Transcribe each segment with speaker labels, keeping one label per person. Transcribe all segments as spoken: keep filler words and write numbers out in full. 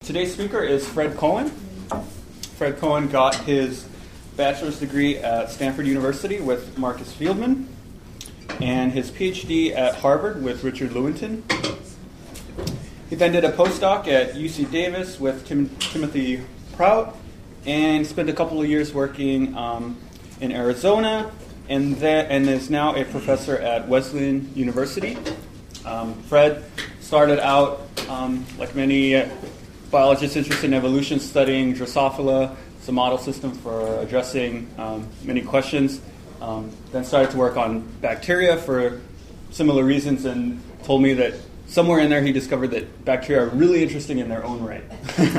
Speaker 1: Today's speaker is Fred Cohen. Fred Cohen got his bachelor's degree at Stanford University with Marcus Fieldman and his PhD at Harvard with Richard Lewontin. He then did a postdoc at U C Davis with Tim- Timothy Prout and spent a couple of years working um, in Arizona and, that, and is now a professor at Wesleyan University. Um, Fred started out, um, like many uh, biologists interested in evolution, studying Drosophila. It's a model system for addressing um, many questions. Um, then started to work on bacteria for similar reasons and told me that somewhere in there he discovered that bacteria are really interesting in their own right.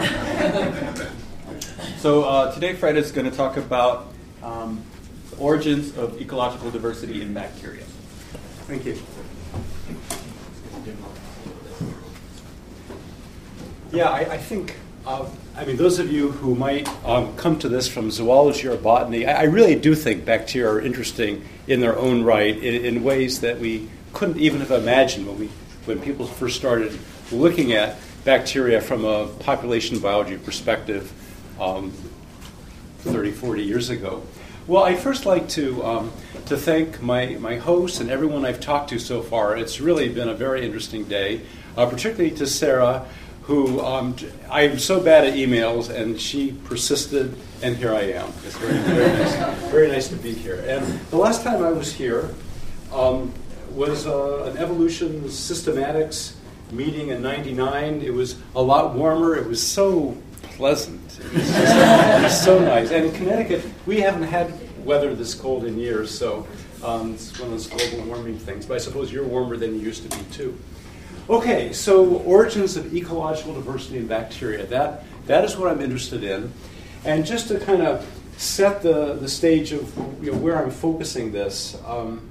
Speaker 1: so uh, today Fred is going to talk about um, the origins of ecological diversity in bacteria.
Speaker 2: Thank you. Yeah, I, I think, uh, I mean, those of you who might um, come to this from zoology or botany, I, I really do think bacteria are interesting in their own right in, in ways that we couldn't even have imagined when we, when people first started looking at bacteria from a population biology perspective um, thirty, forty years ago. Well, I'd first like to um, to thank my, my host and everyone I've talked to so far. It's really been a very interesting day, uh, particularly to Sarah, who um, I'm so bad at emails, and she persisted, and here I am. It's very, very nice, very nice to be here. And the last time I was here um, was uh, an evolution systematics meeting in ninety-nine. It was a lot warmer. It was so pleasant. It was, just, it was so nice. And in Connecticut, we haven't had weather this cold in years, so um, it's one of those global warming things. But I suppose you're warmer than you used to be, too. Okay, so origins of ecological diversity in bacteria. That that is what I'm interested in. And just to kind of set the, the stage of you know, where I'm focusing this, um,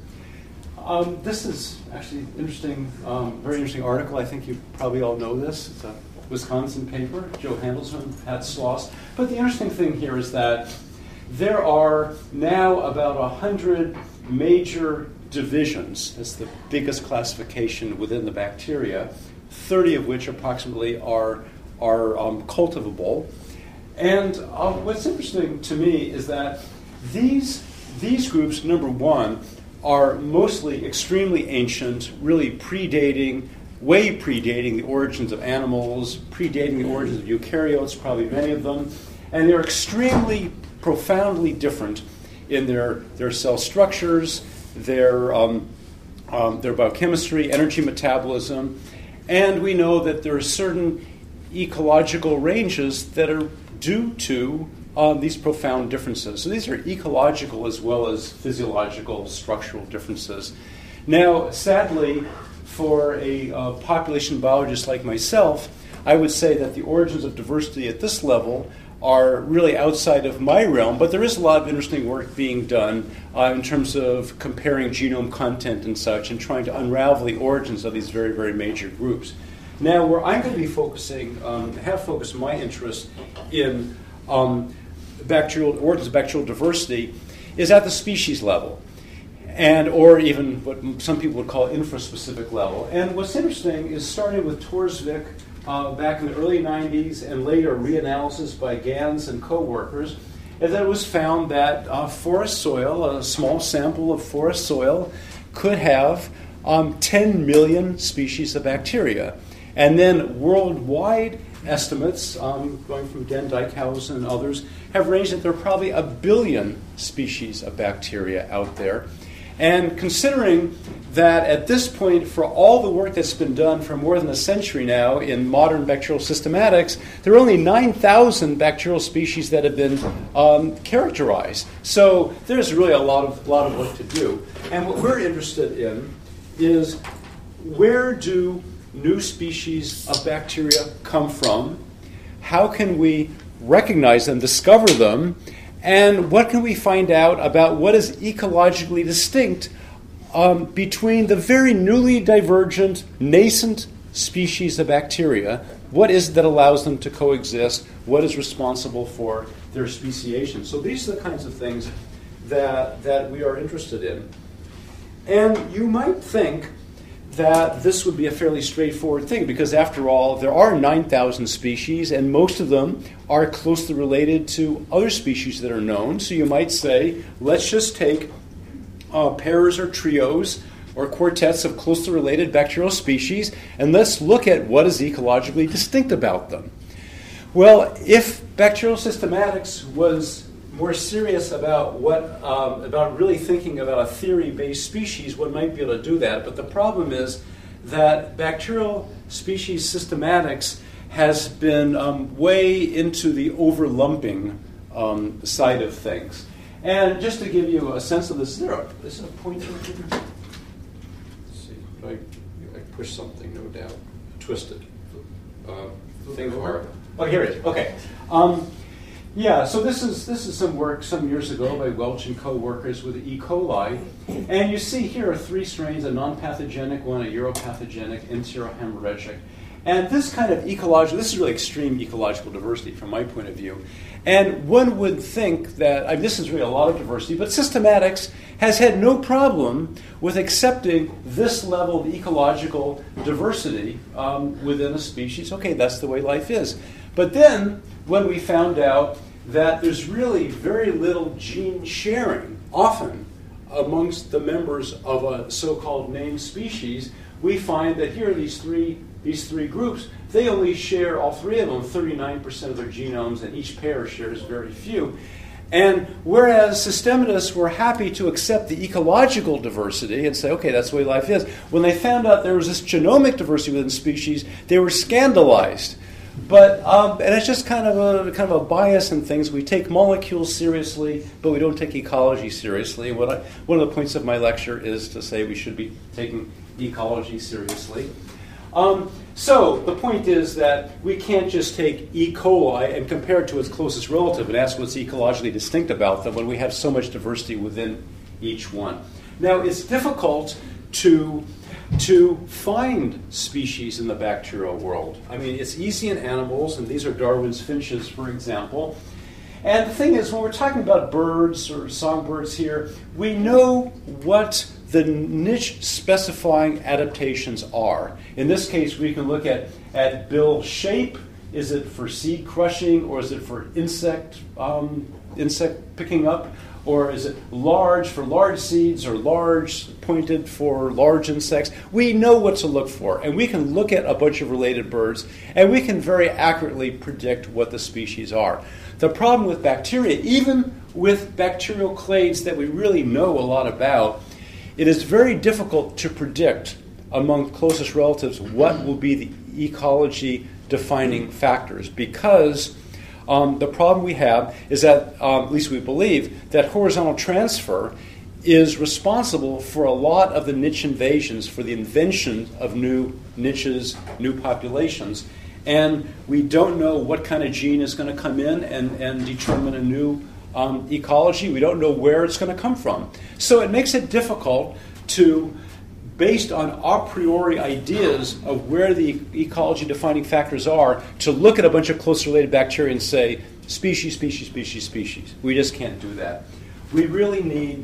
Speaker 2: um, this is actually an interesting, um, very interesting article. I think you probably all know this. It's a Wisconsin paper, Joe Handelsman, Pat Sloss. But the interesting thing here is that there are now about one hundred major divisions. That's the biggest classification within the bacteria, thirty of which approximately are, are um, cultivable. And uh, what's interesting to me is that these, these groups, number one, are mostly extremely ancient, really predating, way predating the origins of animals, predating the origins of eukaryotes, probably many of them. And they're extremely, profoundly different in their, their cell structures, their um, um, their biochemistry, energy metabolism, and we know that there are certain ecological ranges that are due to um, these profound differences. So these are ecological as well as physiological structural differences. Now, sadly, for a uh, population biologist like myself, I would say that the origins of diversity at this level are really outside of my realm, but there is a lot of interesting work being done uh, in terms of comparing genome content and such and trying to unravel the origins of these very, very major groups. Now, where I'm going to be focusing, um, have focused my interest in um, bacterial origins of bacterial diversity is at the species level, and or even what some people would call infraspecific level. And what's interesting is starting with Torsvik, Uh, back in the early nineties and later reanalysis by Gans and co-workers, is that it was found that uh, forest soil, a small sample of forest soil, could have um, ten million species of bacteria. And then worldwide estimates, um, going from Den Dykhuizen and others, have ranged that there are probably a billion species of bacteria out there. And considering that at this point, for all the work that's been done for more than a century now in modern bacterial systematics, there are only nine thousand bacterial species that have been um, characterized. So there's really a lot of, lot of work to do. And what we're interested in is where do new species of bacteria come from? How can we recognize them, discover them? And what can we find out about what is ecologically distinct um, between the very newly divergent, nascent species of bacteria? What is it that allows them to coexist? What is responsible for their speciation? So these are the kinds of things that, that we are interested in. And you might think that this would be a fairly straightforward thing because, after all, there are nine thousand species, and most of them are closely related to other species that are known. So you might say, let's just take uh, pairs or trios or quartets of closely related bacterial species, and let's look at what is ecologically distinct about them. Well, if bacterial systematics was more serious about what um, about really thinking about a theory-based species, one might be able to do that. But the problem is that bacterial species systematics has been um, way into the overlumping um, side of things. And just to give you a sense of this, there is a pointer here. Let's see, I, I push something, no doubt, twisted. Uh, thing over. Oh, here it is. Okay. Um, Yeah, so this is this is some work some years ago by Welch and co-workers with E. coli. And you see here are three strains, a non-pathogenic one, a uropathogenic, enterohemorrhagic. And this kind of ecological, this is really extreme ecological diversity from my point of view. And one would think that, I mean, this is really a lot of diversity, but systematics has had no problem with accepting this level of ecological diversity um, within a species. Okay, that's the way life is. But then, when we found out that there's really very little gene sharing, often amongst the members of a so-called named species, we find that here are these three these three groups. They only share, all three of them, thirty-nine percent of their genomes, and each pair shares very few. And whereas systematists were happy to accept the ecological diversity and say, okay, that's the way life is, when they found out there was this genomic diversity within species, they were scandalized. But um, and it's just kind of a kind of a bias in things. We take molecules seriously, but we don't take ecology seriously. And what I, one of the points of my lecture is to say we should be taking ecology seriously. Um, so the point is that we can't just take E. coli and compare it to its closest relative and ask what's ecologically distinct about them when we have so much diversity within each one. Now, it's difficult to to find species in the bacterial world. I mean, it's easy in animals, and these are Darwin's finches, for example. And the thing is, when we're talking about birds or songbirds here, we know what the niche-specifying adaptations are. In this case, we can look at, at bill shape. Is it for seed crushing, or is it for insect um, insect picking up? Or is it large for large seeds or large pointed for large insects? We know what to look for, and we can look at a bunch of related birds, and we can very accurately predict what the species are. The problem with bacteria, even with bacterial clades that we really know a lot about, it is very difficult to predict among closest relatives what will be the ecology defining factors, because Um, the problem we have is that, um, at least we believe, that horizontal transfer is responsible for a lot of the niche invasions, for the invention of new niches, new populations. And we don't know what kind of gene is going to come in and, and determine a new um, ecology. We don't know where it's going to come from. So it makes it difficult to, based on a priori ideas of where the ecology-defining factors are, to look at a bunch of closely related bacteria and say, species, species, species, species. We just can't do that. We really need,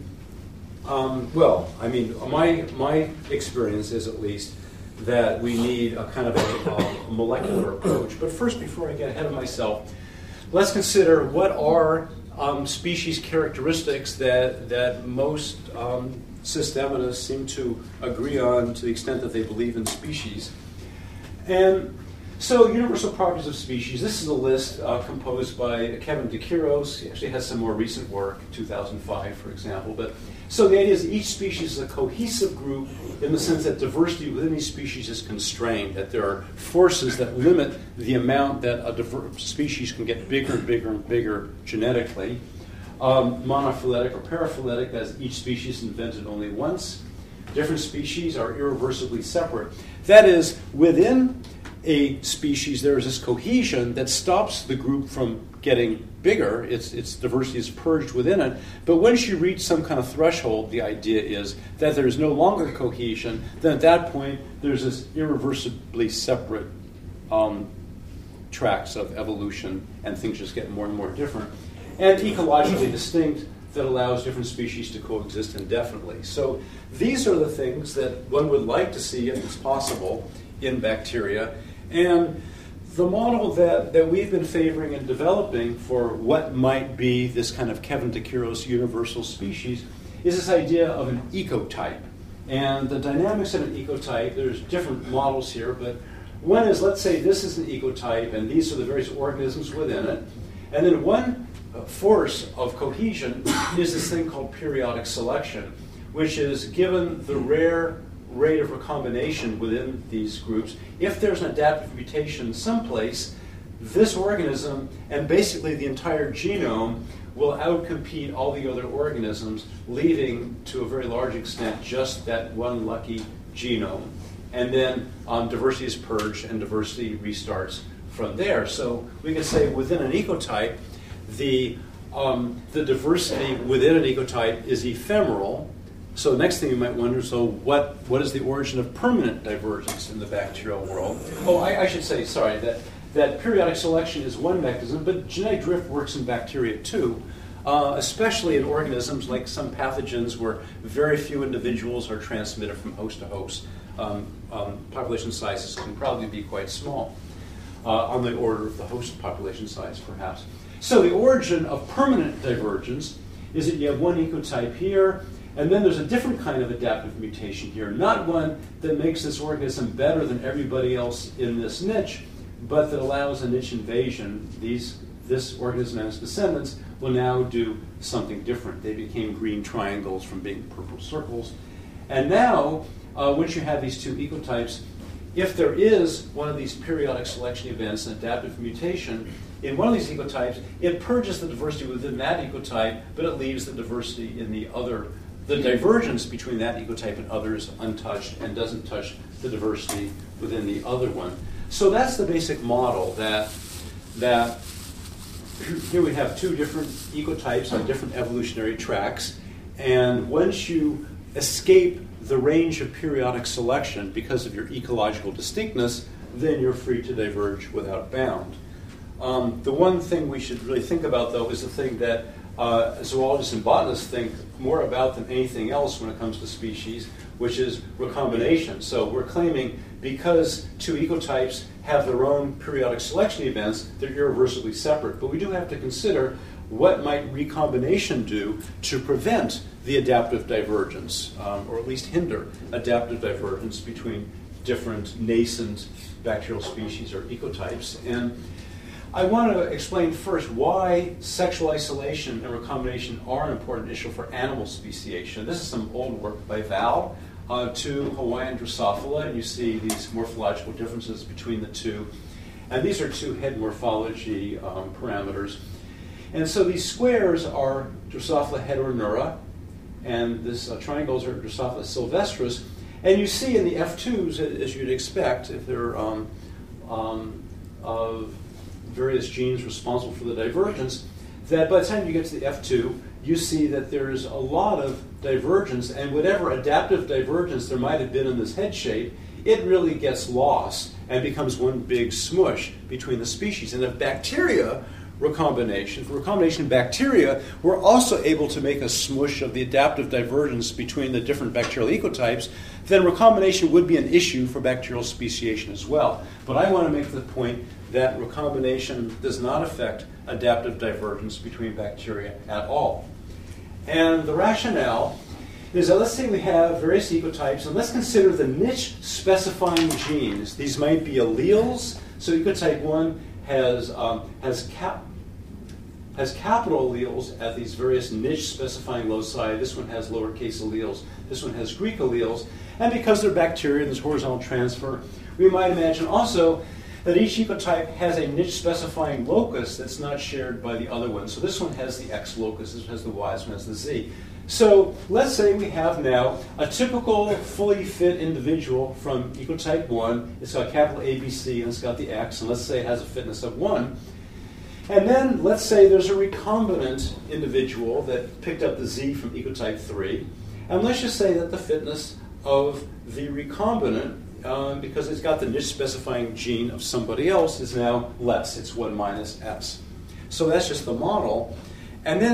Speaker 2: um, well, I mean, my my experience is at least that we need a kind of a, a molecular approach. But first, before I get ahead of myself, let's consider what are um, species characteristics that, that most um, systematists seem to agree on to the extent that they believe in species. And so, universal properties of species. This is a list uh, composed by Kevin DeKiros. He actually has some more recent work, two thousand five, for example. But so the idea is each species is a cohesive group in the sense that diversity within these species is constrained, that there are forces that limit the amount that a diverse species can get bigger and bigger and bigger genetically. Um, monophyletic or paraphyletic, as each species invented only once. Different species are irreversibly separate. That is, within a species, there is this cohesion that stops the group from getting bigger. Its, its diversity is purged within it. But once you reach some kind of threshold, the idea is that there is no longer cohesion. Then at that point, there's this irreversibly separate um, tracks of evolution, and things just get more and more different. And ecologically distinct that allows different species to coexist indefinitely. So these are the things that one would like to see, if it's possible, in bacteria. And the model that, that we've been favoring and developing for what might be this kind of Kevin DeCuros universal species is this idea of an ecotype. And the dynamics of an ecotype, there's different models here, but one is, let's say this is an ecotype, and these are the various organisms within it. And then one force of cohesion is this thing called periodic selection, which is given the rare rate of recombination within these groups. If there's an adaptive mutation someplace, this organism and basically the entire genome will outcompete all the other organisms, leaving to a very large extent just that one lucky genome. And then um, diversity is purged and diversity restarts from there. So we can say within an ecotype, the, um, the diversity within an ecotype is ephemeral. So the next thing you might wonder, so what, what is the origin of permanent divergence in the bacterial world? Oh, I, I should say, sorry, that, that periodic selection is one mechanism, but genetic drift works in bacteria too, uh, especially in organisms like some pathogens where very few individuals are transmitted from host to host. Um, um, population sizes can probably be quite small, uh, on the order of the host population size, perhaps. So the origin of permanent divergence is that you have one ecotype here, and then there's a different kind of adaptive mutation here, not one that makes this organism better than everybody else in this niche, but that allows a niche invasion. These, this organism and its descendants will now do something different. They became green triangles from being purple circles. And now, uh, once you have these two ecotypes, if there is one of these periodic selection events, an adaptive mutation, in one of these ecotypes, it purges the diversity within that ecotype, but it leaves the diversity in the other, the divergence between that ecotype and others untouched and doesn't touch the diversity within the other one. So that's the basic model that, that here we have two different ecotypes on different evolutionary tracks, and once you escape the range of periodic selection because of your ecological distinctness, then you're free to diverge without bound. Um, the one thing we should really think about, though, is the thing that uh, zoologists and botanists think more about than anything else when it comes to species, which is recombination. So we're claiming because two ecotypes have their own periodic selection events, they're irreversibly separate. But we do have to consider what might recombination do to prevent the adaptive divergence, um, or at least hinder adaptive divergence between different nascent bacterial species or ecotypes. And I want to explain first why sexual isolation and recombination are an important issue for animal speciation. This is some old work by Val uh, to Hawaiian Drosophila, and you see these morphological differences between the two. And these are two head morphology um, parameters. And so these squares are Drosophila heteronura, and this uh, triangles are Drosophila sylvestris. And you see in the F twos, as you'd expect, if they're um, um, of various genes responsible for the divergence, that by the time you get to the F two, you see that there's a lot of divergence, and whatever adaptive divergence there might have been in this head shape, it really gets lost and becomes one big smush between the species. And if bacteria recombination, for recombination bacteria, we're also able to make a smush of the adaptive divergence between the different bacterial ecotypes, then recombination would be an issue for bacterial speciation as well. But I want to make the point that recombination does not affect adaptive divergence between bacteria at all. And the rationale is that let's say we have various ecotypes, and let's consider the niche specifying genes. These might be alleles. So ecotype one has, um, has, cap, has capital alleles at these various niche specifying loci. This one has lowercase alleles. This one has Greek alleles. And because they're bacteria and there's horizontal transfer, we might imagine also that each ecotype has a niche specifying locus that's not shared by the other one. So this one has the X locus, this one has the Y, this one has the Z. So let's say we have now a typical fully fit individual from ecotype one. It's got capital A, B, C, and it's got the X, and let's say it has a fitness of one. And then let's say there's a recombinant individual that picked up the Z from ecotype three. And let's just say that the fitness of the recombinant, um, because it's got the niche specifying gene of somebody else, is now less. It's one minus S. So that's just the model. And then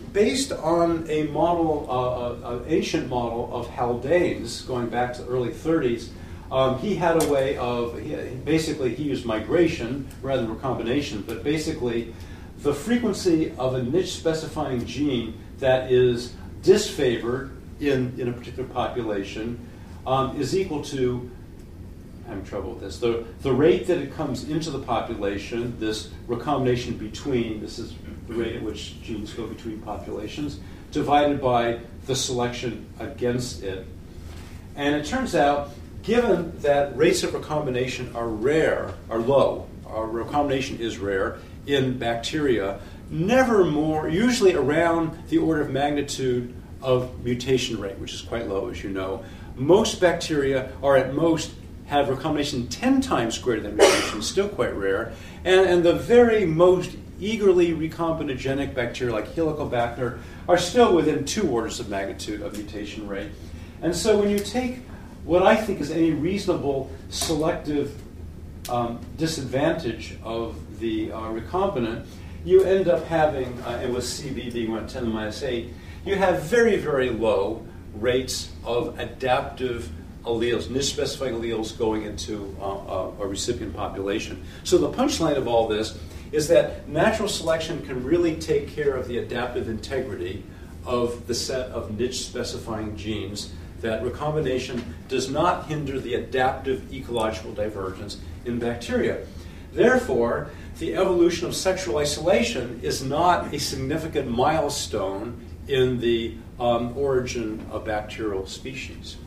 Speaker 2: based on a model, uh, an ancient model of Haldane's, going back to the early thirties. Um, he had a way of, he, basically he used migration rather than recombination, but basically the frequency of a niche-specifying gene that is disfavored in, in a particular population um, is equal to, I'm having trouble with this, the, the rate that it comes into the population, this recombination between, this is the rate at which genes go between populations, divided by the selection against it. And it turns out, given that rates of recombination are rare, are low, or recombination is rare in bacteria, never more, usually around the order of magnitude of mutation rate, which is quite low, as you know. Most bacteria are at most have recombination ten times greater than mutation, still quite rare. And, and the very most eagerly recombinogenic bacteria, like Helicobacter, are still within two orders of magnitude of mutation rate. And so when you take what I think is any reasonable selective um, disadvantage of the uh, recombinant, you end up having, uh, and with C B being around ten to the minus eight, you have very, very low rates of adaptive alleles, niche-specifying alleles going into uh, a recipient population. So the punchline of all this is that natural selection can really take care of the adaptive integrity of the set of niche-specifying genes, that recombination does not hinder the adaptive ecological divergence in bacteria. Therefore, the evolution of sexual isolation is not a significant milestone in the um, origin of bacterial species.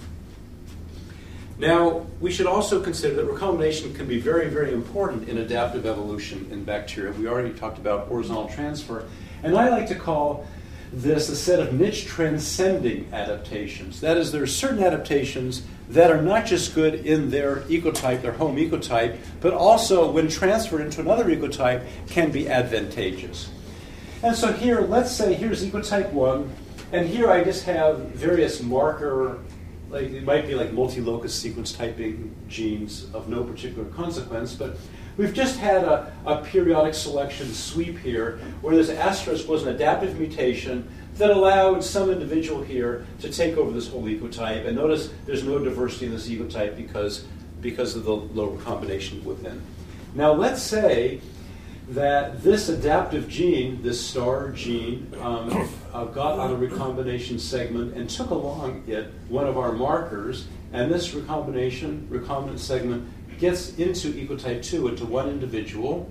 Speaker 2: Now, we should also consider that recombination can be very, very important in adaptive evolution in bacteria. We already talked about horizontal transfer, and I like to call this a set of niche transcending adaptations. That is, there are certain adaptations that are not just good in their ecotype, their home ecotype, but also when transferred into another ecotype can be advantageous. And so here, let's say here's ecotype one, and here I just have various marker, like it might be like multi-locus sequence typing genes of no particular consequence, but we've just had a, a periodic selection sweep here where this asterisk was an adaptive mutation that allowed some individual here to take over this whole ecotype. And notice there's no diversity in this ecotype because, because of the low recombination within. Now let's say that this adaptive gene, this star gene, um, uh, got on a recombination segment and took along it one of our markers, and this recombination, recombinant segment gets into ecotype two, into one individual,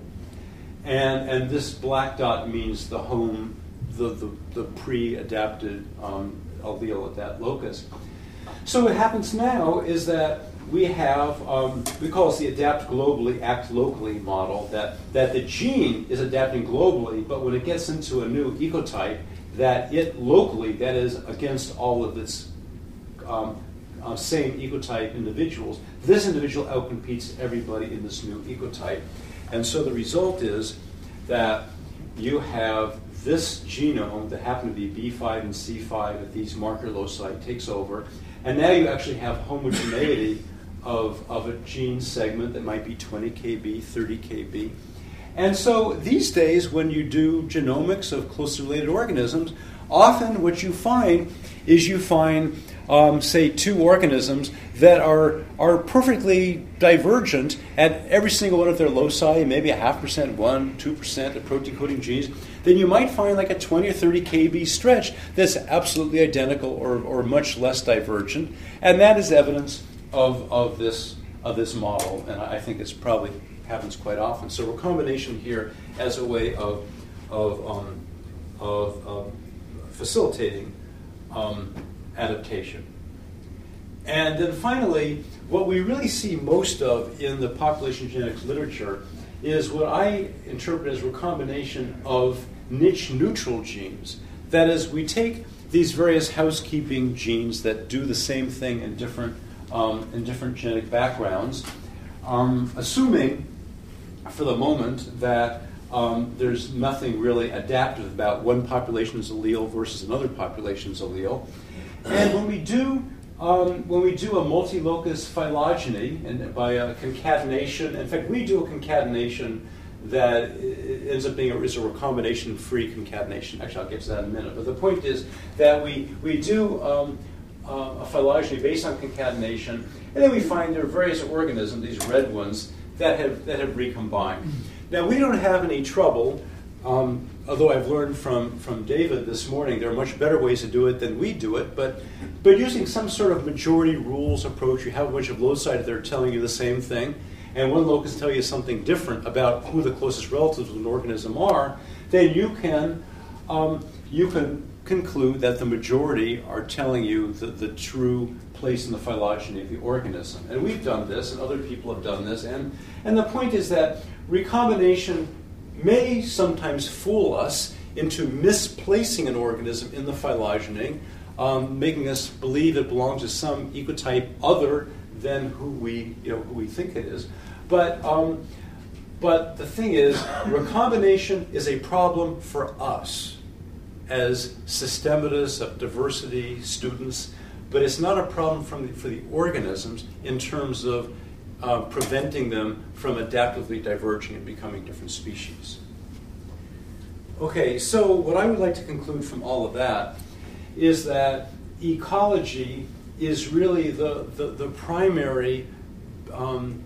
Speaker 2: and, and this black dot means the home, the, the, the pre-adapted um, allele at that locus. So what happens now is that we have, um, we call this the adapt globally, act locally model, that, that the gene is adapting globally, but when it gets into a new ecotype, that it locally, that is against all of its um, uh, same ecotype individuals, this individual outcompetes everybody in this new ecotype. And so the result is that you have this genome that happened to be B five and C five at these marker loci takes over, and now you actually have homogeneity of, of a gene segment that might be twenty K B, thirty K B. And so these days, when you do genomics of closely related organisms, often what you find is you find, um, say, two organisms that are, are perfectly divergent at every single one of their loci, maybe a half percent, one, two percent of protein-coding genes. Then you might find like a twenty or thirty K B stretch that's absolutely identical or, or much less divergent. And that is evidence of, of, this, of this model, and I think it's probably happens quite often. So recombination here as a way of, of, um, of um, facilitating um, adaptation. And then finally, what we really see most of in the population genetics literature is what I interpret as recombination of niche-neutral genes. That is, we take these various housekeeping genes that do the same thing in different, um, in different genetic backgrounds, um, assuming for the moment that um, there's nothing really adaptive about one population's allele versus another population's allele. And when we do um, when we do a multi-locus phylogeny, and by a concatenation, in fact, we do a concatenation that it ends up being a, is a recombination-free concatenation. Actually, I'll get to that in a minute. But the point is that we, we do um, uh, a phylogeny based on concatenation, and then we find there are various organisms, these red ones, that have, that have recombined. Now, we don't have any trouble, um, although I've learned from, from David this morning there are much better ways to do it than we do it, but, but using some sort of majority rules approach, you have a bunch of loci that are telling you the same thing, and one locus tell you something different about who the closest relatives of an organism are, then you can, um, you can conclude that the majority are telling you the, the true place in the phylogeny of the organism. And we've done this, and other people have done this, and, and the point is that recombination may sometimes fool us into misplacing an organism in the phylogeny, um, making us believe it belongs to some ecotype other than who we, you know, who we think it is. But, um, but the thing is, recombination is a problem for us as systematists of diversity students, but it's not a problem from the, for the organisms in terms of uh, preventing them from adaptively diverging and becoming different species. Okay, so what I would like to conclude from all of that is that ecology is really the, the, the primary um,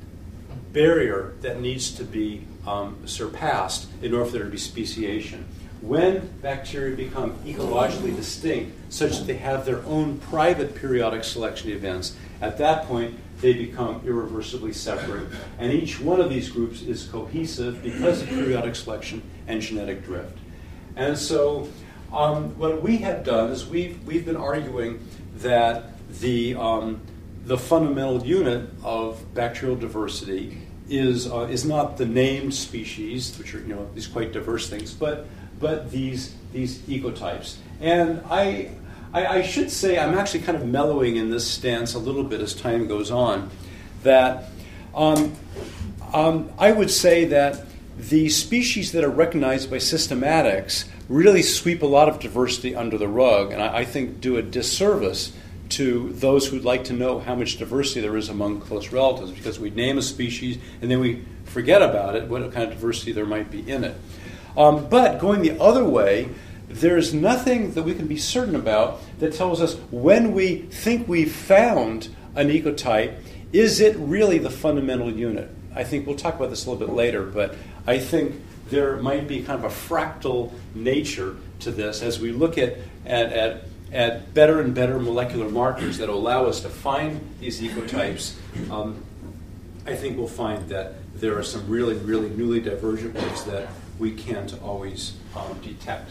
Speaker 2: barrier that needs to be um, surpassed in order for there to be speciation. When bacteria become ecologically distinct, such that they have their own private periodic selection events, at that point they become irreversibly separate. And each one of these groups is cohesive because of periodic selection and genetic drift. And so um, what we have done is we've, we've been arguing that the, um, the fundamental unit of bacterial diversity is, uh, is not the named species, which are, you know, these quite diverse things, but but these these ecotypes. And I, I, I should say I'm actually kind of mellowing in this stance a little bit as time goes on, that um, um, I would say that the species that are recognized by systematics really sweep a lot of diversity under the rug, and I, I think do a disservice to those who'd like to know how much diversity there is among close relatives, because we name a species and then we forget about it, what kind of diversity there might be in it. Um, but going the other way, there's nothing that we can be certain about that tells us when we think we've found an ecotype, is it really the fundamental unit? I think we'll talk about this a little bit later, but I think there might be kind of a fractal nature to this as we look at, at, at, at better and better molecular markers that allow us to find these ecotypes. Um, I think we'll find that there are some really, really newly divergent ways that we can't always um, detect.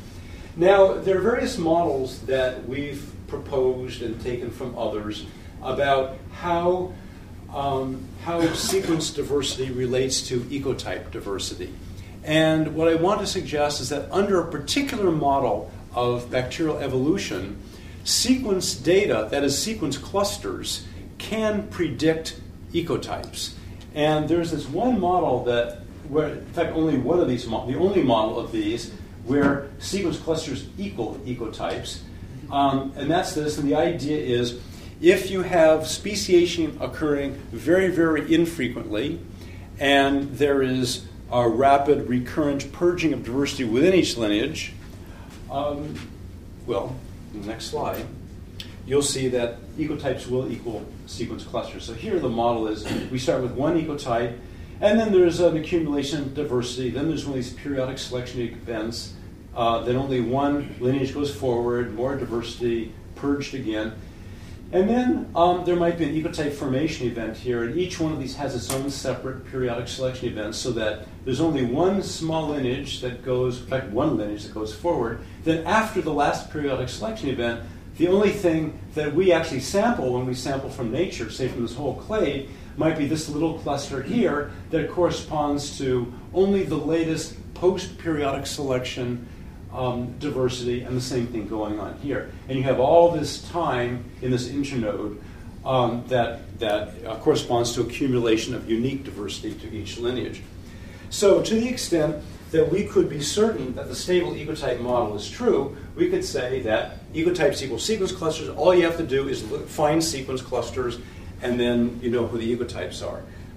Speaker 2: Now, there are various models that we've proposed and taken from others about how, um, how sequence diversity relates to ecotype diversity. And what I want to suggest is that under a particular model of bacterial evolution, sequence data, that is sequence clusters, can predict ecotypes. And there's this one model that where, in fact, only one of these, the only model of these, where sequence clusters equal ecotypes. Um, and that's this, and the idea is if you have speciation occurring very, very infrequently, and there is a rapid recurrent purging of diversity within each lineage, um, well, next slide, you'll see that ecotypes will equal sequence clusters. So here the model is we start with one ecotype, and then there's an accumulation of diversity. Then there's one of these periodic selection events. Uh, then only one lineage goes forward, more diversity, purged again. And then um, there might be an ecotype formation event here, and each one of these has its own separate periodic selection event, so that there's only one small lineage that goes, in fact, one lineage that goes forward. Then after the last periodic selection event, the only thing that we actually sample when we sample from nature, say from this whole clade, might be this little cluster here that corresponds to only the latest post-periodic selection um, diversity, and the same thing going on here. And you have all this time in this internode um, that, that uh, corresponds to accumulation of unique diversity to each lineage. So to the extent that we could be certain that the stable ecotype model is true, we could say that ecotypes equal sequence clusters. All you have to do is look, find sequence clusters, and then you know who the ecotypes are.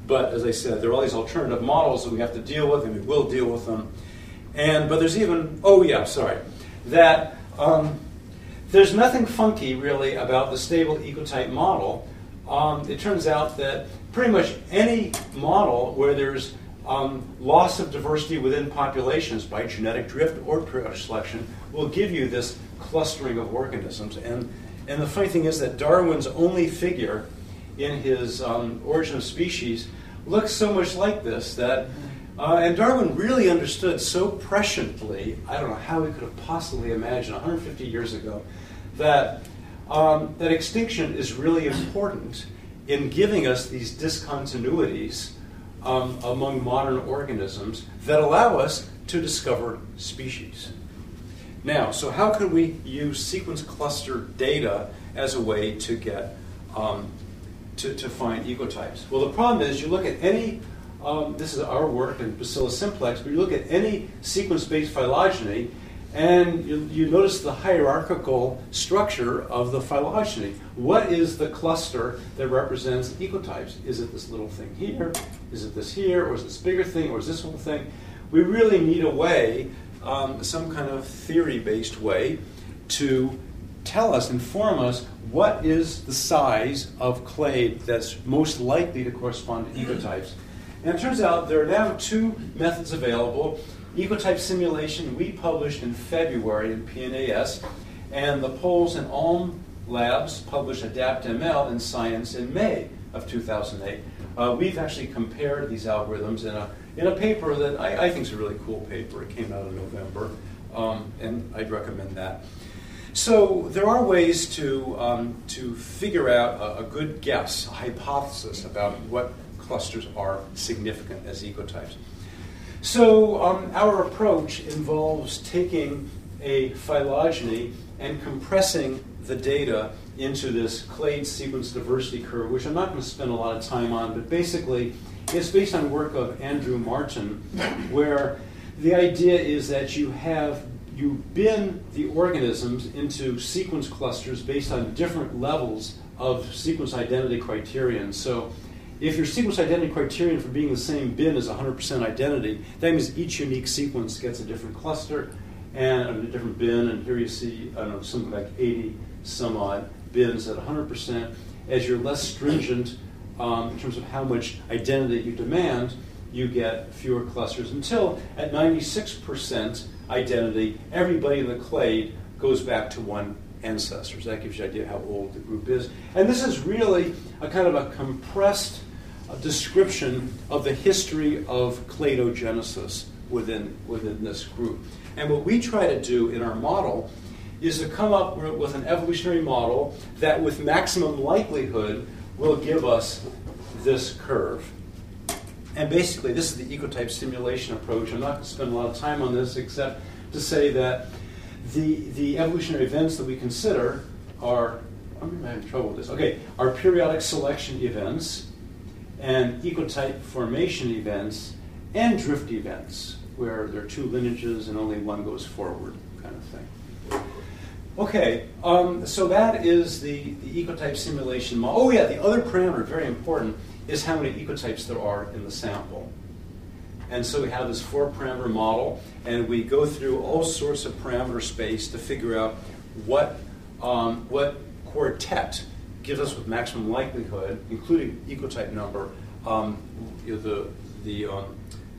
Speaker 2: But as I said, there are all these alternative models that we have to deal with, and we will deal with them. And but there's even, oh yeah, sorry, that um, there's nothing funky really about the stable ecotype model. Um, it turns out that pretty much any model where there's um, loss of diversity within populations by genetic drift or periodic selection will give you this clustering of organisms. And, and the funny thing is that Darwin's only figure in his um, Origin of Species looks so much like this that, uh, and Darwin really understood so presciently, I don't know how he could have possibly imagined one hundred fifty years ago, that, um, that extinction is really important in giving us these discontinuities um, among modern organisms that allow us to discover species. Now, so how could we use sequence cluster data as a way to get um, to, to find ecotypes? Well, the problem is you look at any, um, this is our work in Bacillus simplex, but you look at any sequence-based phylogeny, and you, you notice the hierarchical structure of the phylogeny. What is the cluster that represents ecotypes? Is it this little thing here? Is it this here? Or is it this bigger thing? Or is this little thing? We really need a way, um, some kind of theory-based way, to tell us, inform us, what is the size of clade that's most likely to correspond to ecotypes. And it turns out there are now two methods available. Ecotype simulation we published in February in P N A S, and the Poles and Ulm labs published AdaptML in Science in May of two thousand eight. Uh, we've actually compared these algorithms in a, in a paper that I, I think is a really cool paper. It came out in November, um, and I'd recommend that. So there are ways to, um, to figure out a, a good guess, a hypothesis about what clusters are significant as ecotypes. So um, our approach involves taking a phylogeny and compressing the data into this clade sequence diversity curve, which I'm not going to spend a lot of time on, but basically it's based on work of Andrew Martin, where the idea is that you have you bin the organisms into sequence clusters based on different levels of sequence identity criterion. So if your sequence identity criterion for being the same bin is one hundred percent identity, that means each unique sequence gets a different cluster and a different bin. And here you see, I don't know, something like eighty some odd bins at one hundred percent. As you're less stringent um, in terms of how much identity you demand, you get fewer clusters until at ninety-six percent identity, everybody in the clade goes back to one ancestor. So that gives you an idea how old the group is. And this is really a kind of a compressed uh, description of the history of cladogenesis within, within this group. And what we try to do in our model is to come up with an evolutionary model that with maximum likelihood will give us this curve. And basically, this is the ecotype simulation approach. I'm not going to spend a lot of time on this except to say that the, the evolutionary events that we consider are, I'm having trouble with this, okay, are periodic selection events and ecotype formation events and drift events, where there are two lineages and only one goes forward, kind of thing. Okay, um, so that is the, the ecotype simulation model. Oh yeah, the other parameter, very important, is how many ecotypes there are in the sample. And so we have this four-parameter model, and we go through all sorts of parameter space to figure out what, um, what quartet gives us with maximum likelihood, including ecotype number, um, you know, the, the, um,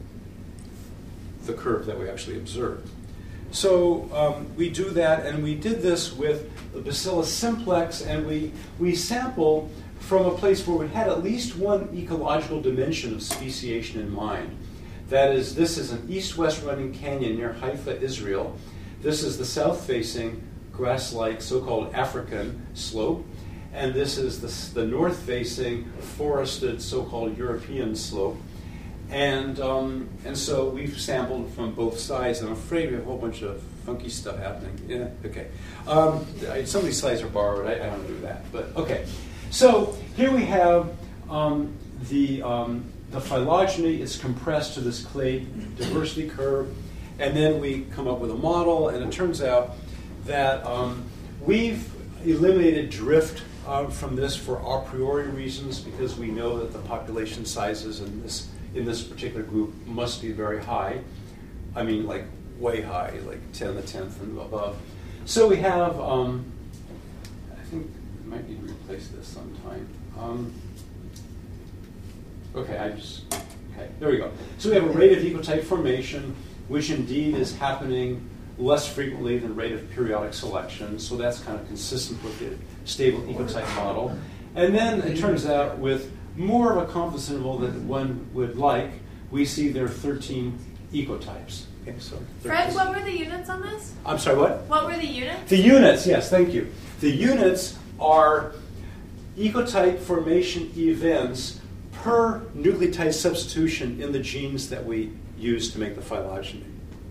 Speaker 2: the curve that we actually observed. So um, we do that, and we did this with the Bacillus simplex, and we, we sample from a place where we had at least one ecological dimension of speciation in mind. That is, this is an east-west running canyon near Haifa, Israel. This is the south-facing grass-like so-called African slope, and this is the, the north-facing forested so-called European slope. And, um, and so we've sampled from both sides. I'm afraid we have a whole bunch of funky stuff happening. Yeah, okay. Um, some of these slides are borrowed. I, I don't do that, but okay. So here we have um, the, um, the phylogeny. It's compressed to this clade diversity curve. And then we come up with a model. And it turns out that um, we've eliminated drift uh, from this for a priori reasons, because we know that the population sizes in this in this particular group must be very high. I mean, like way high, like ten to the tenth and above. So we have, um, I think I might need to replace this sometime. Um, okay, I just, okay, there we go. So we have a rate of ecotype formation, which indeed is happening less frequently than rate of periodic selection. So that's kind of consistent with the stable ecotype model. And then it turns out with more of a confidence interval than one would like, we see there are thirteen ecotypes. Okay, so
Speaker 3: Fred, what were the units on this?
Speaker 2: I'm sorry, what?
Speaker 3: What were the units?
Speaker 2: The units, yes, thank you. The units are ecotype formation events per nucleotide substitution in the genes that we use to make the phylogeny.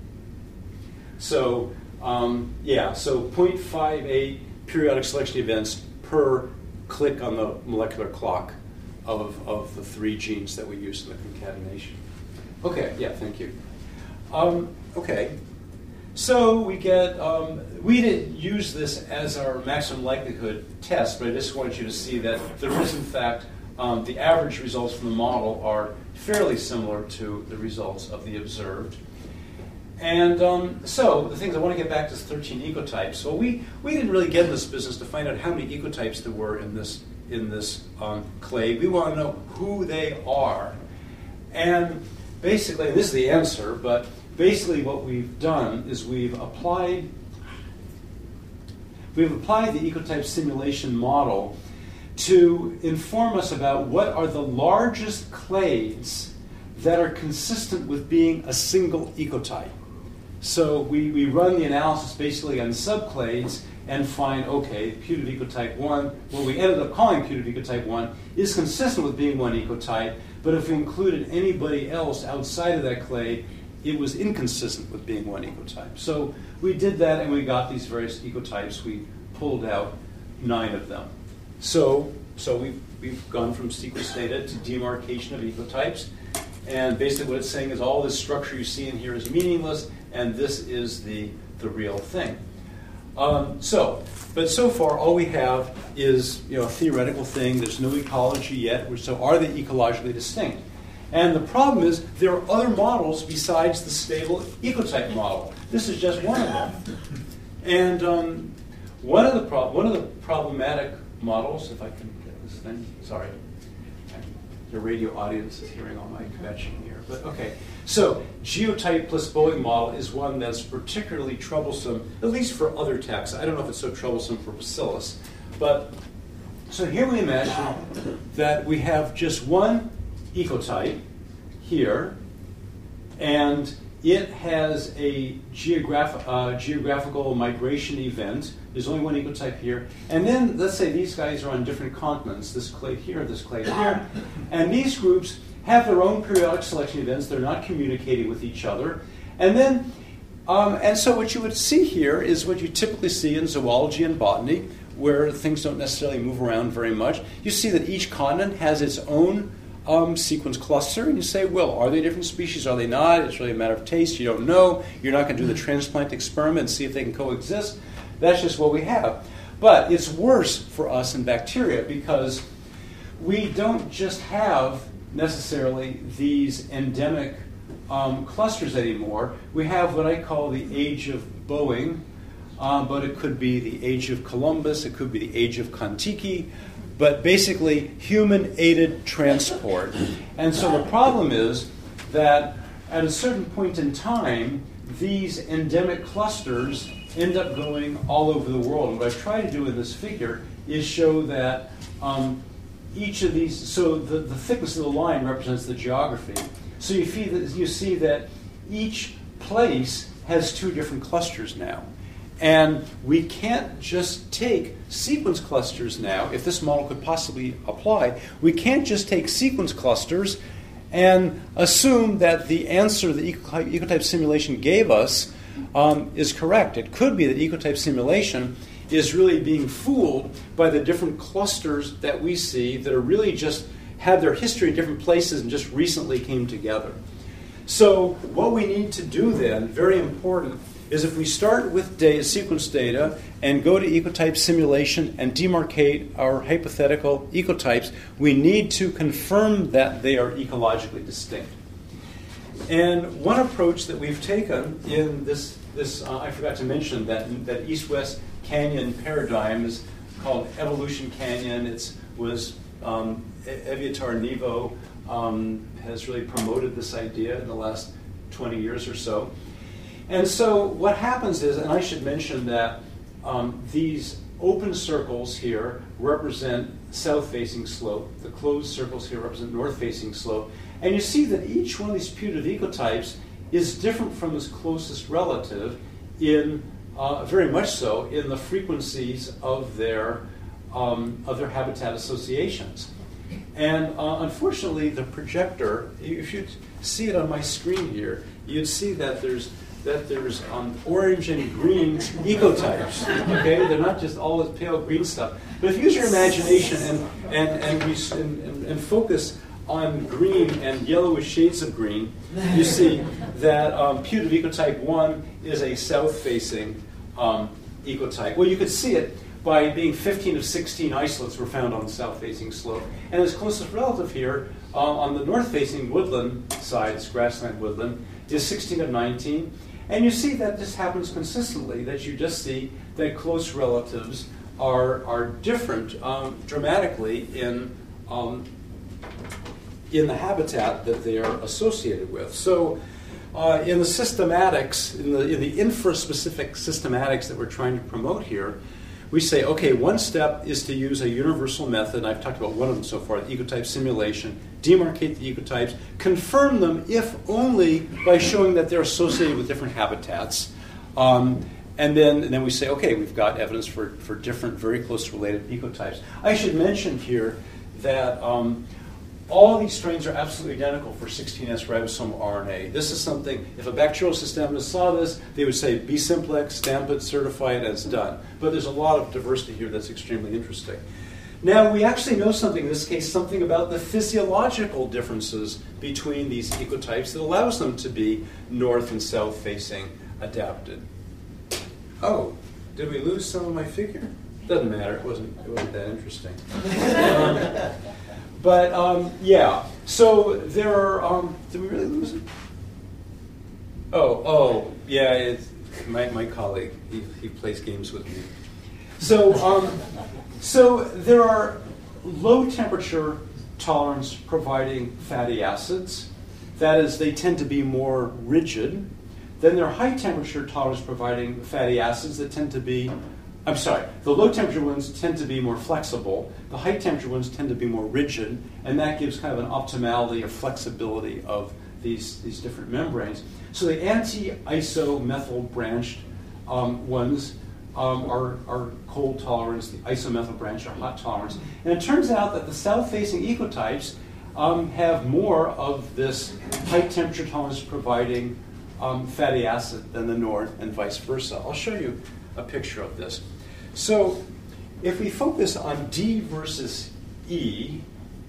Speaker 2: So, um, yeah, so zero point five eight periodic selection events per click on the molecular clock of, of the three genes that we use in the concatenation. Okay, yeah, thank you. Um, okay, so we get, um, we didn't use this as our maximum likelihood test, but I just wanted you to see that there is, in fact, um, the average results from the model are fairly similar to the results of the observed. And um, so the things I want to get back to is thirteen ecotypes. So we, we didn't really get in this business to find out how many ecotypes there were in this, in this um, clade. We want to know who they are. And basically, and this is the answer, but basically what we've done is we've applied we've applied the ecotype simulation model to inform us about what are the largest clades that are consistent with being a single ecotype. So we, we run the analysis basically on subclades and find, okay, putative ecotype one, what we ended up calling putative ecotype one, is consistent with being one ecotype, but if we included anybody else outside of that clade, it was inconsistent with being one ecotype. So we did that and we got these various ecotypes. We pulled out nine of them. So, so we've, we've gone from sequence data to demarcation of ecotypes. And basically what it's saying is all this structure you see in here is meaningless, and this is the, the real thing. Um, so, but so far all we have is, you know, a theoretical thing. There's no ecology yet. So are they ecologically distinct? And the problem is there are other models besides the stable ecotype model. This is just one of them. And um, one of the pro- one of the problematic models, if I can get this thing, sorry. The radio audience is hearing all my kvetching here, but okay. So genotype plus Boeing model is one that's particularly troublesome, at least for other taxa. I don't know if it's so troublesome for Bacillus, but so here we imagine that we have just one ecotype here, and it has a geograph- uh, geographical migration event. There's only one ecotype here. And then let's say these guys are on different continents, this clade here, this clade here. And these groups have their own periodic selection events. They're not communicating with each other. And then, um, and so what you would see here is what you typically see in zoology and botany, where things don't necessarily move around very much. You see that each continent has its own Um, sequence cluster, and you say, well, are they different species? Are they not? It's really a matter of taste. You don't know. You're not going to do the transplant experiment and see if they can coexist. That's just what we have. But it's worse for us in bacteria because we don't just have necessarily these endemic um, clusters anymore. We have what I call the age of Boeing, uh, but it could be the age of Columbus. It could be the age of Kon-Tiki. But basically human-aided transport. And so the problem is that at a certain point in time, these endemic clusters end up going all over the world. And what I've tried to do in this figure is show that um, each of these, so the, the thickness of the line represents the geography. So you see that, you see that each place has two different clusters now. And we can't just take sequence clusters now, if this model could possibly apply, we can't just take sequence clusters and assume that the answer the ecotype simulation gave us um, is correct. It could be that ecotype simulation is really being fooled by the different clusters that we see that are really just had their history in different places and just recently came together. So what we need to do then, very important, is if we start with data, sequence data and go to ecotype simulation and demarcate our hypothetical ecotypes, we need to confirm that they are ecologically distinct. And one approach that we've taken in this, this uh, I forgot to mention that, that east-west canyon paradigm is called Evolution Canyon. It was um, Eviatar Nevo um, has really promoted this idea in the last twenty years or so. And so what happens is, and I should mention that um, these open circles here represent south-facing slope. The closed circles here represent north-facing slope. And you see that each one of these putative ecotypes is different from its closest relative in, uh, very much so, in the frequencies of their, um, of their habitat associations. And uh, unfortunately, the projector, if you see it on my screen here, you'd see that there's that there's um, orange and green ecotypes. Okay, they're not just all this pale green stuff. But if you use your imagination and and and, we, and, and, and focus on green and yellowish shades of green, you see that um, putative ecotype one is a south-facing um, ecotype. Well, you could see it by being fifteen of sixteen isolates were found on the south-facing slope. And its closest relative here, uh, on the north-facing woodland side, it's grassland woodland, is sixteen of nineteen. And you see that this happens consistently, that you just see that close relatives are, are different um, dramatically in, um, in the habitat that they are associated with. So uh, in the systematics, in the, in the infra-specific systematics that we're trying to promote here, we say, okay, one step is to use a universal method. I've talked about one of them so far, the ecotype simulation. Demarcate the ecotypes, confirm them if only by showing that they're associated with different habitats. Um, and, then, and then we say, okay, we've got evidence for, for different, very close related ecotypes. I should mention here that um, all these strains are absolutely identical for sixteen S ribosomal R N A. This is something, if a bacterial systematist saw this, they would say, be simplex, stamp it, certify it as done. But there's a lot of diversity here that's extremely interesting. Now, we actually know something, in this case, something about the physiological differences between these ecotypes that allows them to be north and south facing adapted. Oh, did we lose some of my figure? Doesn't matter, it wasn't, it wasn't that interesting. um, But, um, yeah, so there are, um, did we really lose it? Oh, oh, yeah, it's my, my colleague, he, he plays games with me. So, um, so there are low temperature tolerance providing fatty acids. That is, they tend to be more rigid. Then there are high temperature tolerance providing fatty acids that tend to be I'm sorry, the low temperature ones tend to be more flexible. The high temperature ones tend to be more rigid, and that gives kind of an optimality or flexibility of these, these different membranes. So the anti-isomethyl branched um, ones um, are, are cold tolerance, the isomethyl branch are hot tolerance. And it turns out that the south-facing ecotypes um, have more of this high temperature tolerance providing um, fatty acid than the north, and vice versa. I'll show you a picture of this. So if we focus on D versus E,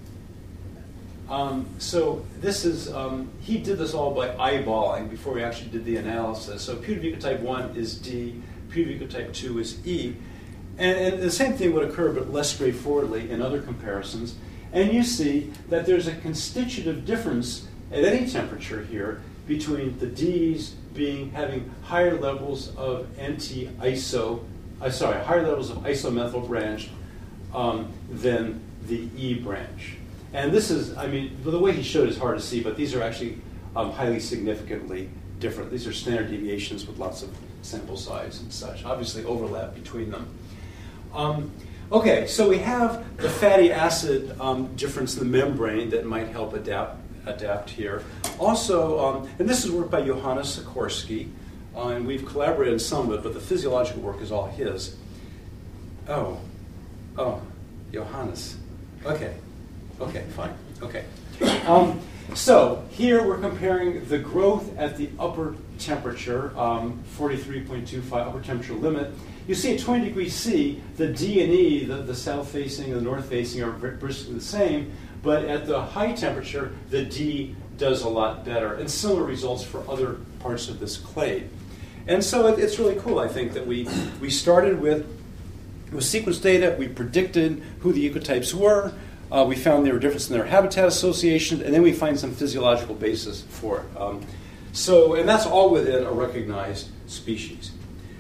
Speaker 2: um, so this is, um, he did this all by eyeballing before we actually did the analysis. So putative ecotype one is D, putative ecotype two is E. And, and the same thing would occur, but less straightforwardly in other comparisons. And you see that there's a constitutive difference at any temperature here between the D's being having higher levels of anti-iso, uh, sorry, higher levels of isomethyl branch um, than the E branch. And this is, I mean, the way he showed it is hard to see, but these are actually um, highly significantly different. These are standard deviations with lots of sample size and such. Obviously, overlap between them. Um, okay, so we have the fatty acid um, difference in the membrane that might help adapt adapt here. Also, um, and this is work by Johannes Sikorsky, uh, and we've collaborated on some of it, but the physiological work is all his. Oh, oh, Johannes. Okay, okay, fine, okay. Um, so here we're comparing the growth at the upper temperature, um, forty-three point two five upper temperature limit. You see at twenty degrees C, the D and E, the, the south-facing and the north-facing are basically the same, but at the high temperature, the D does a lot better, and similar results for other parts of this clade. And so it, it's really cool, I think, that we, we started with, with sequence data, we predicted who the ecotypes were, uh, we found there were differences in their habitat association, and then we find some physiological basis for it. Um, so, and that's all within a recognized species.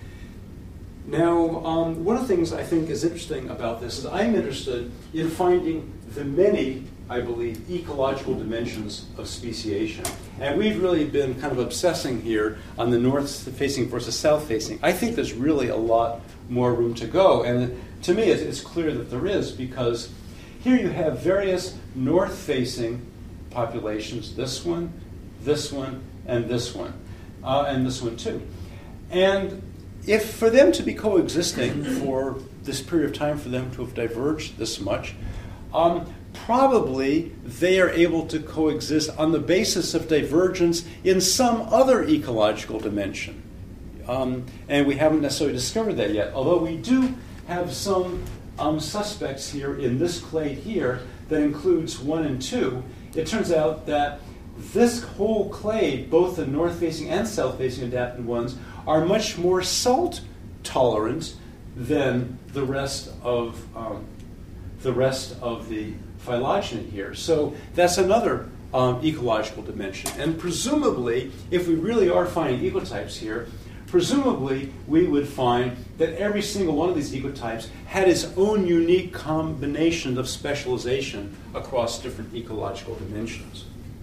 Speaker 2: Now, um, one of the things I think is interesting about this is I'm interested in finding the many, I believe, ecological dimensions of speciation. And we've really been kind of obsessing here on the north-facing versus south-facing. I think there's really a lot more room to go. And to me, it's, it's clear that there is, because here you have various north-facing populations, this one, this one, and this one, uh, and this one too. And if for them to be coexisting for this period of time, for them to have diverged this much, um, probably they are able to coexist on the basis of divergence in some other ecological dimension. Um, and we haven't necessarily discovered that yet, although we do have some um, suspects here in this clade here that includes one and two. It turns out that this whole clade, both the north-facing and south-facing adapted ones, are much more salt tolerant than the rest of um, the rest of the phylogeny here. So that's another um, ecological dimension. And presumably, if we really are finding ecotypes here, presumably we would find that every single one of these ecotypes had its own unique combination of specialization across different ecological dimensions.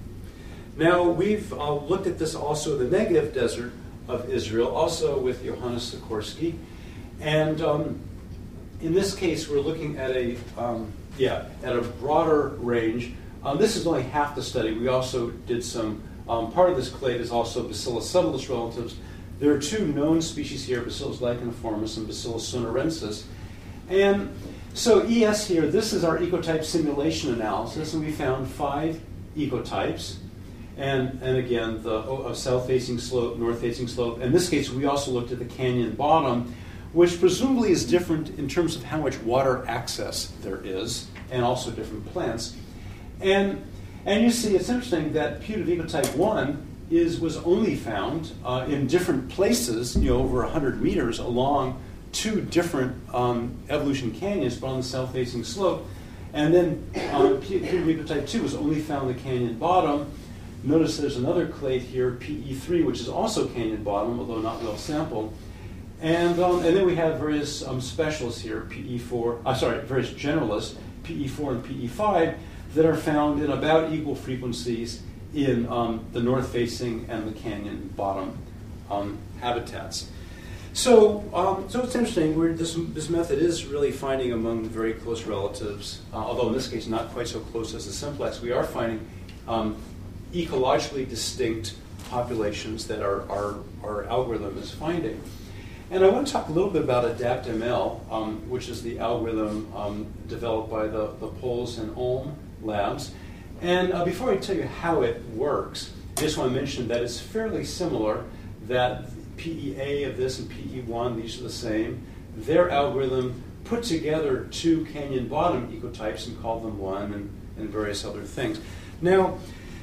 Speaker 2: Now, we've uh, looked at this also in the Negev desert of Israel, also with Johannes Sikorsky. And um, in this case, we're looking at a um, yeah at a broader range. Um, this is only half the study. We also did some, um, part of this clade is also Bacillus subtilis relatives. There are two known species here, Bacillus licheniformis and Bacillus sonorensis. And so E S here, this is our ecotype simulation analysis, and we found five ecotypes. And, and again, the uh, south-facing slope, north-facing slope. In this case, we also looked at the canyon bottom, which presumably is different in terms of how much water access there is, and also different plants. And, and you see, it's interesting that putative ecotype one is, was only found uh, in different places, you know, over one hundred meters along two different um, evolution canyons, but on the south-facing slope. And then um, putative ecotype two was only found in the canyon bottom. Notice there's another clade here, P E three, which is also canyon bottom, although not well sampled. And, um, and then we have various um, specialists here, P E four, uh, sorry, various generalists, P E four and P E five, that are found in about equal frequencies in um, the north-facing and the canyon bottom um, habitats. So, um, so it's interesting. We're, this, this method is really finding among very close relatives, uh, although in this case not quite so close as the simplex. We are finding um, ecologically distinct populations that our, our, our algorithm is finding. And I want to talk a little bit about AdaptML, um, which is the algorithm um, developed by the, the Pols and Ulm labs. And uh, before I tell you how it works, I just want to mention that it's fairly similar, that P E A of this and P E one, these are the same. Their algorithm put together two canyon bottom ecotypes and called them one, and, and various other things. Now,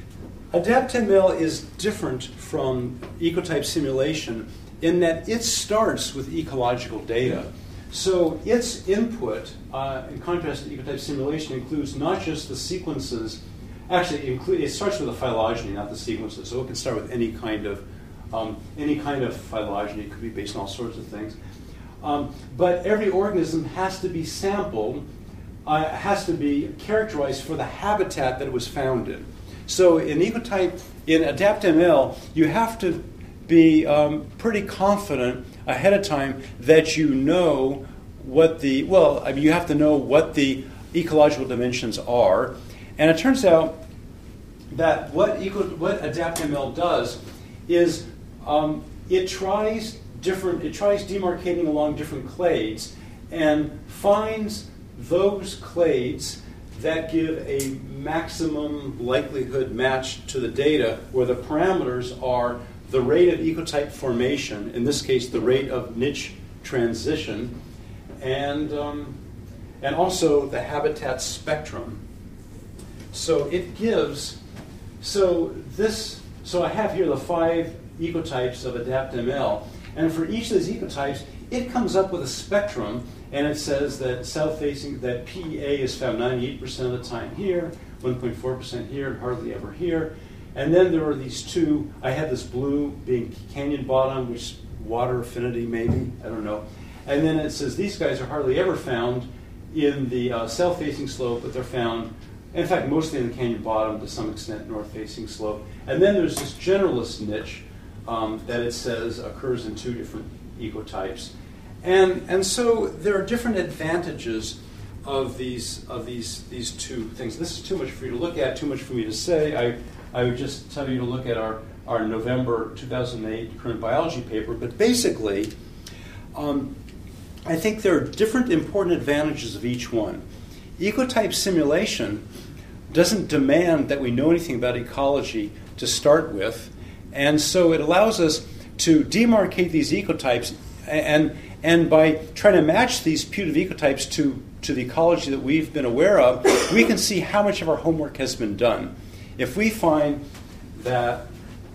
Speaker 2: AdaptML is different from ecotype simulation in that it starts with ecological data. So its input, uh, in contrast to ecotype simulation, includes not just the sequences, actually it, include, it starts with a phylogeny, not the sequences. So it can start with any kind of um, any kind of phylogeny. It could be based on all sorts of things. Um, but every organism has to be sampled, uh, has to be characterized for the habitat that it was found in. So in ecotype, in AdaptML, you have to be um, pretty confident ahead of time that you know what the, well, I mean, you have to know what the ecological dimensions are. And it turns out that what, eco, what AdaptML does is um, it tries different, it tries demarcating along different clades and finds those clades that give a maximum likelihood match to the data, where the parameters are the rate of ecotype formation, in this case the rate of niche transition, and, um, and also the habitat spectrum. So it gives so this, so I have here the five ecotypes of AdaptML, and for each of these ecotypes, it comes up with a spectrum, and it says that south-facing, that P A is found ninety-eight percent of the time here, one point four percent here, and hardly ever here. And then there are these two, I had this blue being canyon bottom, which water affinity maybe, I don't know. And then it says these guys are hardly ever found in the uh, south-facing slope, but they're found, in fact, mostly in the canyon bottom, to some extent north-facing slope. And then there's this generalist niche um, that it says occurs in two different ecotypes. And, and so there are different advantages of these of these these two things. This is too much for you to look at, too much for me to say. I, I would just tell you to look at our, our November two thousand eight current biology paper. But basically, um, I think there are different important advantages of each one. Ecotype simulation doesn't demand that we know anything about ecology to start with, and so it allows us to demarcate these ecotypes, and and by trying to match these putative ecotypes to, to the ecology that we've been aware of, we can see how much of our homework has been done. If we find that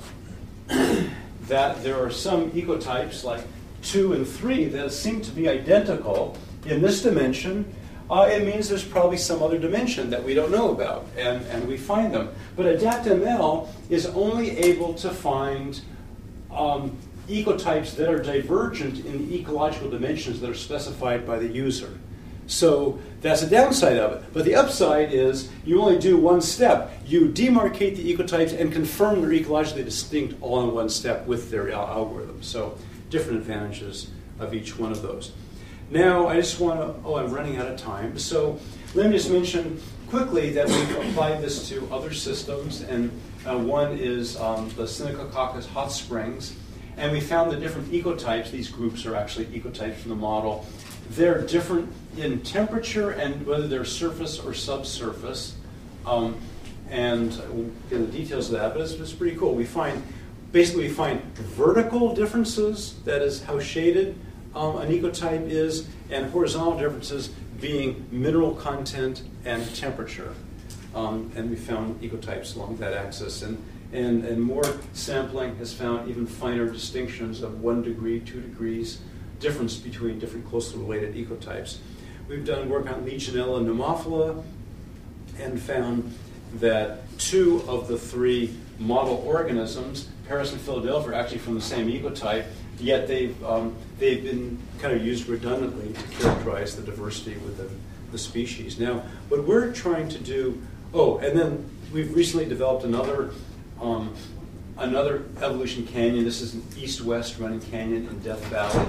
Speaker 2: that there are some ecotypes like two and three that seem to be identical in this dimension, uh, it means there's probably some other dimension that we don't know about, and, and we find them. But AdaptML is only able to find um, ecotypes that are divergent in the ecological dimensions that are specified by the user. So that's the downside of it. But the upside is you only do one step. You demarcate the ecotypes and confirm they're ecologically distinct all in one step with their al- algorithm. So different advantages of each one of those. Now, I just want to, oh, I'm running out of time. So let me just mention quickly that we've applied this to other systems. And uh, one is um, the Synechococcus hot springs. And we found the different ecotypes, these groups are actually ecotypes from the model. They're different in temperature and whether they're surface or subsurface. Um, and we'll get the details of that, but it's, it's pretty cool. We find, basically we find vertical differences, that is how shaded um, an ecotype is, and horizontal differences being mineral content and temperature. Um, and we found ecotypes along that axis. And And, and more sampling has found even finer distinctions of one degree, two degrees difference between different closely related ecotypes. We've done work on Legionella and Pneumophila and found that two of the three model organisms, Paris and Philadelphia, are actually from the same ecotype, yet they've, um, they've been kind of used redundantly to characterize the diversity within the species. Now, what we're trying to do, oh, and then we've recently developed another Um, another evolution canyon. This is an east-west running canyon in Death Valley.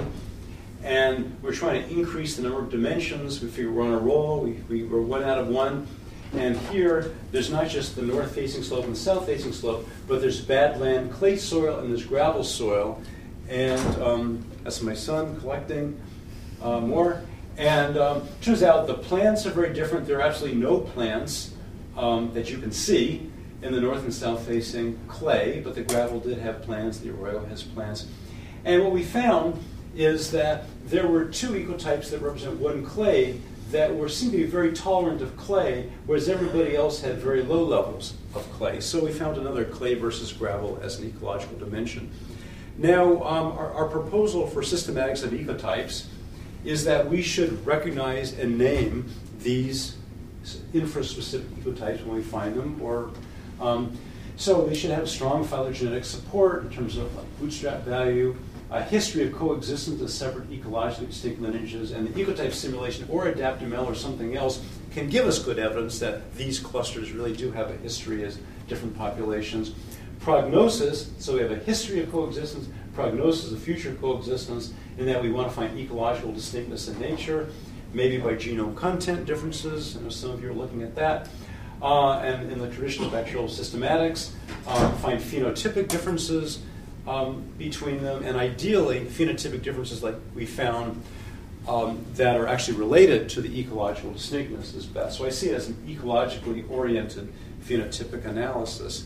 Speaker 2: And we're trying to increase the number of dimensions. We figure we're on a roll. We, we, we're one out of one. And here, there's not just the north-facing slope and the south-facing slope, but there's badland clay soil and there's gravel soil. And um, that's my son collecting uh, more. And um, turns out the plants are very different. There are absolutely no plants um, that you can see in the north and south-facing clay, but the gravel did have plants, the arroyo has plants. And what we found is that there were two ecotypes that represent one clay that were seemed to be very tolerant of clay, whereas everybody else had very low levels of clay. So we found another clay versus gravel as an ecological dimension. Now, um, our, our proposal for systematics of ecotypes is that we should recognize and name these infraspecific ecotypes when we find them, or Um, so they should have strong phylogenetic support in terms of like, bootstrap value, a history of coexistence of separate ecologically distinct lineages, and the ecotype simulation or AdaptML or something else can give us good evidence that these clusters really do have a history as different populations. Prognosis, so we have a history of coexistence, prognosis of future coexistence, in that we want to find ecological distinctness in nature, maybe by genome content differences. I know some of you are looking at that. Uh, and in the traditional spectral systematics, uh, find phenotypic differences um, between them, and ideally phenotypic differences like we found um, that are actually related to the ecological distinctness is best. So I see it as an ecologically oriented phenotypic analysis.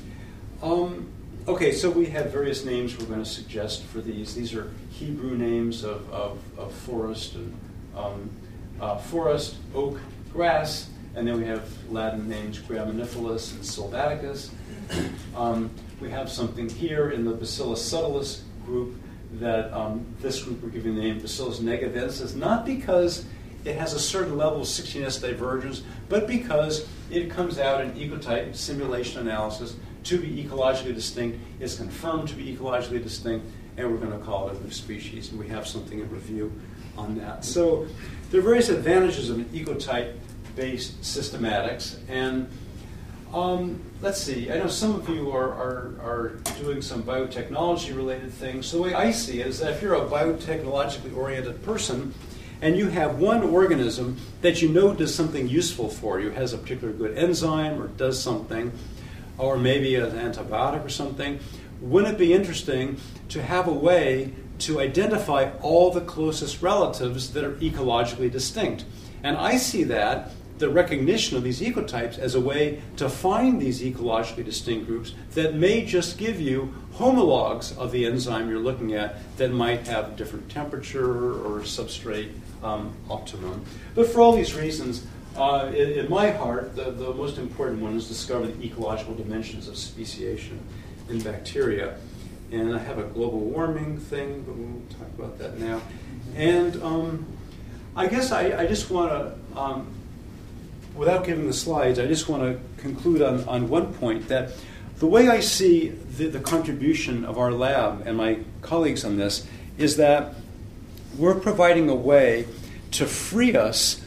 Speaker 2: Um, okay, so we have various names we're going to suggest for these. These are Hebrew names of, of, of forest and um, uh, forest, oak, grass. and then we have Latin names Graminiphalus and Sylvaticus. Um, we have something here in the Bacillus subtilis group that um, this group we're giving the name Bacillus negavensis, not because it has a certain level of sixteen S divergence, but because it comes out in ecotype simulation analysis to be ecologically distinct. It's confirmed to be ecologically distinct, and we're going to call it a new species, and we have something in review on that. So there are various advantages of an ecotype-based systematics, and um, let's see, I know some of you are, are, are doing some biotechnology-related things. So the way I see it is that if you're a biotechnologically oriented person, and you have one organism that you know does something useful for you, has a particular good enzyme or does something, or maybe an antibiotic or something, wouldn't it be interesting to have a way to identify all the closest relatives that are ecologically distinct? And I see that, the recognition of these ecotypes, as a way to find these ecologically distinct groups that may just give you homologs of the enzyme you're looking at that might have different temperature or substrate um, optimum. But for all these reasons, uh, in, in my heart, the, the most important one is discover the ecological dimensions of speciation in bacteria. And I have a global warming thing, but we'll talk about that now. And um, I guess I, I just want to, um, without giving the slides, I just want to conclude on, on one point, that the way I see the, the contribution of our lab and my colleagues on this is that we're providing a way to free us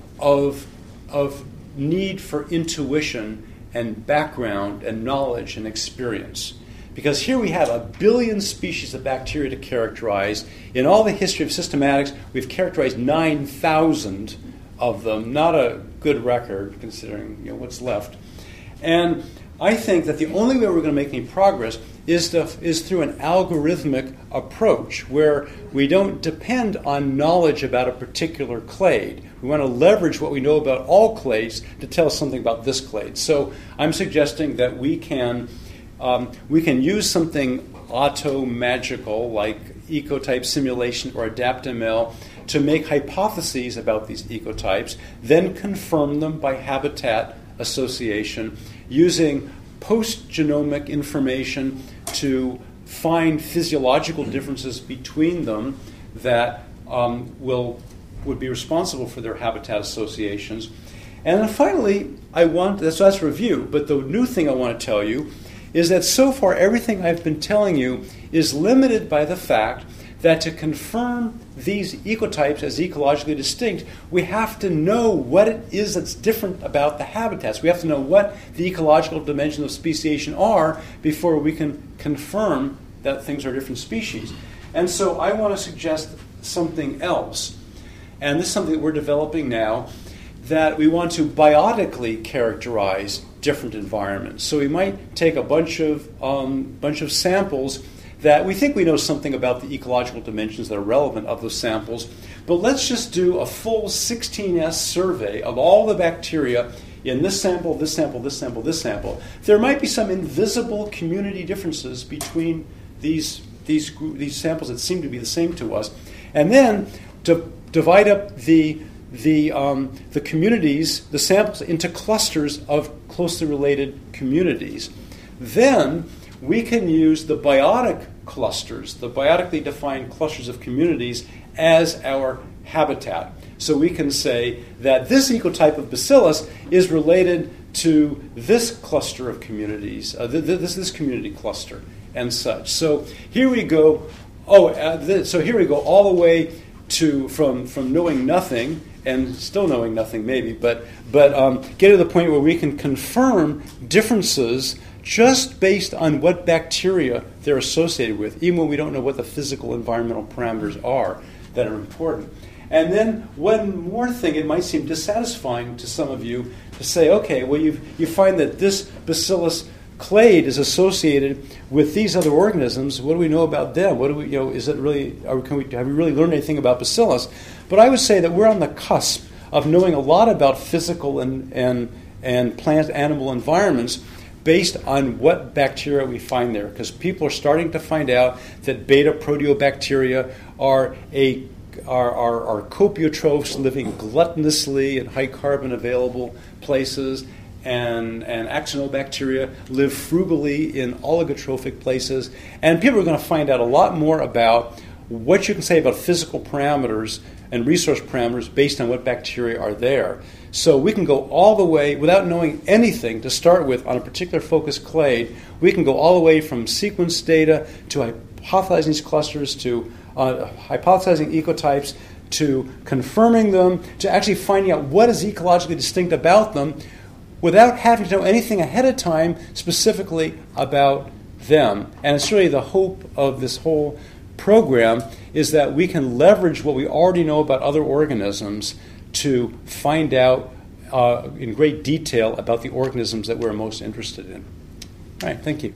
Speaker 2: of, of need for intuition and background and knowledge and experience. Because here we have a billion species of bacteria to characterize. In all the history of systematics, we've characterized nine thousand of them. Not a good record, considering you know, what's left. And I think that the only way we're going to make any progress is, to, is through an algorithmic approach, where we don't depend on knowledge about a particular clade. We want to leverage what we know about all clades to tell us something about this clade. So I'm suggesting that we can um, we can use something auto-magical like ecotype simulation or AdaptML to make hypotheses about these ecotypes, then confirm them by habitat association, using post-genomic information to find physiological differences between them that um, will would be responsible for their habitat associations. And then finally, I want, that's, that's review, but the new thing I want to tell you is that so far everything I've been telling you is limited by the fact that to confirm these ecotypes as ecologically distinct, we have to know what it is that's different about the habitats. We have to know what the ecological dimensions of speciation are before we can confirm that things are different species. And so I want to suggest something else. And this is something that we're developing now, that we want to biotically characterize different environments. So we might take a bunch of um, bunch of samples that we think we know something about the ecological dimensions that are relevant of those samples, but let's just do a full sixteen S survey of all the bacteria in this sample, this sample, this sample, this sample. There might be some invisible community differences between these, these, these samples that seem to be the same to us, and then to divide up the the um, the communities, the samples, into clusters of closely related communities. Then we can use the biotic clusters, the biotically defined clusters of communities, as our habitat. So we can say that this ecotype of Bacillus is related to this cluster of communities, uh, this this community cluster, and such. So here we go. Oh, uh, th- so here we go all the way to from from knowing nothing. And still knowing nothing, maybe, but but um, get to the point where we can confirm differences just based on what bacteria they're associated with, even when we don't know what the physical environmental parameters are that are important. And then one more thing, it might seem dissatisfying to some of you to say, okay, well, you you find that this Bacillus clade is associated with these other organisms. What do we know about them? What do we, you know, is it really, are, can we, have we really learned anything about Bacillus? But I would say that we're on the cusp of knowing a lot about physical and, and, and plant animal environments based on what bacteria we find there. Because people are starting to find out that beta proteobacteria are a are, are, are copiotrophs living gluttonously in high carbon available places, and, and actinobacteria live frugally in oligotrophic places. And people are going to find out a lot more about what you can say about physical parameters and resource parameters based on what bacteria are there. So we can go all the way, without knowing anything to start with on a particular focus clade, we can go all the way from sequence data to hypothesizing these clusters, to uh, hypothesizing ecotypes, to confirming them, to actually finding out what is ecologically distinct about them without having to know anything ahead of time specifically about them. And it's really the hope of this whole program is that we can leverage what we already know about other organisms to find out uh, in great detail about the organisms that we're most interested in. All right, thank you.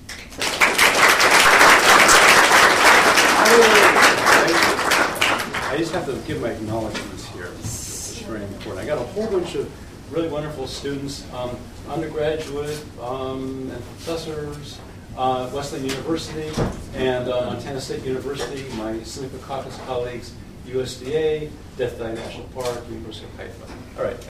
Speaker 2: I just have to give my acknowledgments here. It's very important. I got a whole bunch of really wonderful students, um, undergraduate um, and professors, uh, Wesleyan University and uh, Montana State University, my Seneca Caucus colleagues, U S D A, Death Valley National Park, University of Haifa. All right.